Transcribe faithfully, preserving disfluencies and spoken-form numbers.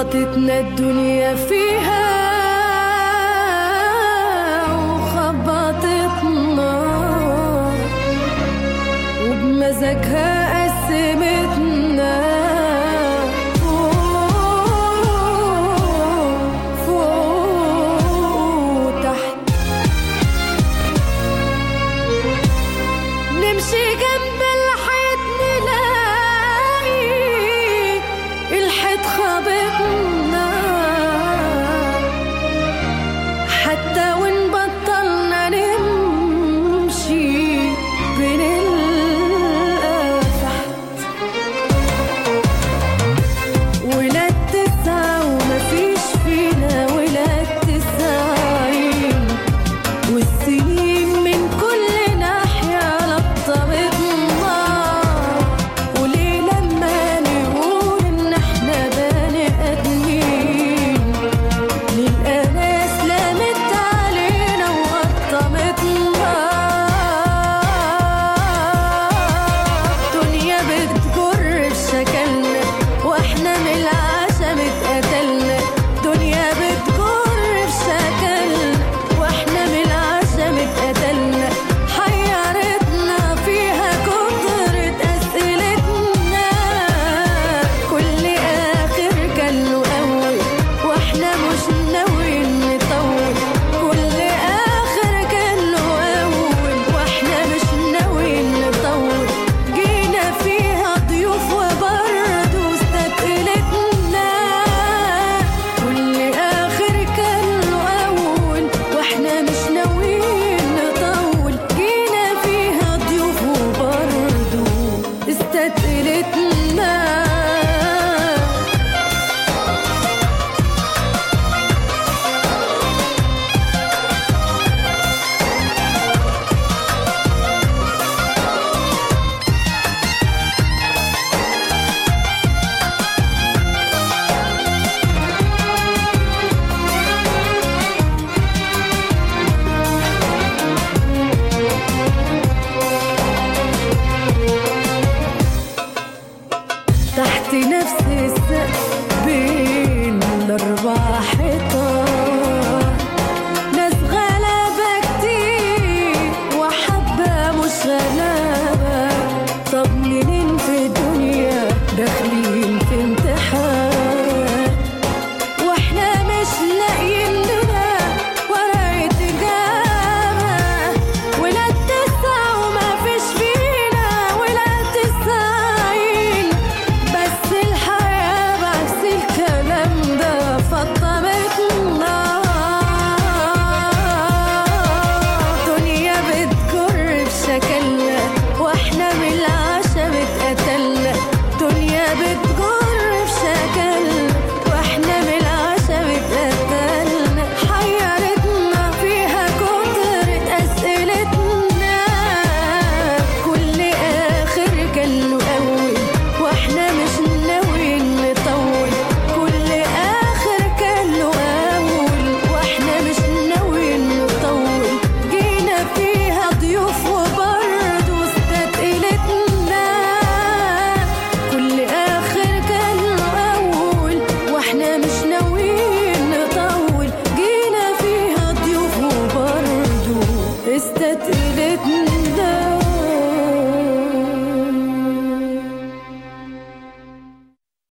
خبطتنا الدنيا فيها وخبطتنا وبمزاجها قسمتنا فوق فوق تحت. نمشي جنب الحيط نلاقي الحيط خابطنا، حتى وإن بطلنا نمشي بنلقى تحت. ولاد تسعة ومفيش فينا ولاد تسعين، والسنين من كل ناحية لطمتنا. وليه لما نقول إن إحنا بني آدمين نلقى ناس لامت علينا وقطمتنا. الدنيا بتجر في شكلنا واحنا من العشم اتقتلنا. الدنيا بتجر في شكلنا واحنا من العشم اتقتلنا. حيرتنا فيها كترة أسئلتنا، كل آخر كان له أول واحنا مش ناويين نطول. كل آخر كان له أول واحنا مش ناويين نطول. جينا فيها ضيوف وبرضه استثقلتنا. كل آخر كان له أول واحنا مش ناويين نطول. جينا فيها ضيوف وبرضه استثقلتنا. تحت نفس السقف بين الأربع حيطان، ناس غلابة كتير وحبة مش غلابة. طب منين في الدنيا داخلين